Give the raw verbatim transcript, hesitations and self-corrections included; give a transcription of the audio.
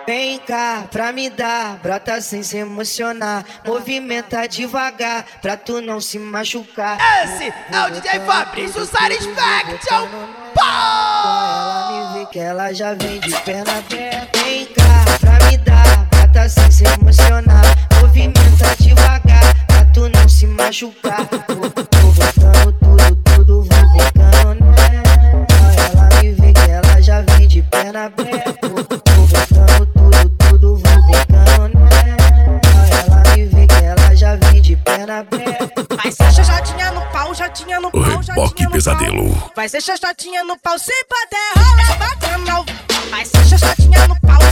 Vem cá pra me dar, brota sem se emocionar. Movimenta devagar pra tu não se machucar. Esse é o D J Fabrício Satisfaction. Ela me vê que ela já vem de perna aberta. Vem cá pra me dar, brota sem se emocionar. Movimenta devagar pra tu não se machucar. Vou botando tudo, tudo, vou botando nela. Ela me vê que ela já vem de perna aberta. Vou botando tudo, tudo, vou botando nela. Ela me vê que ela já vem de perna aberta. Vai ser xoxotinha no pau, xoxotinha no O pau, Reboque xoxotinha no Pesadelo. pau. Vai ser xoxotinha no pau, sem poder rolar bacanal. Vai ser xoxotinha no pau,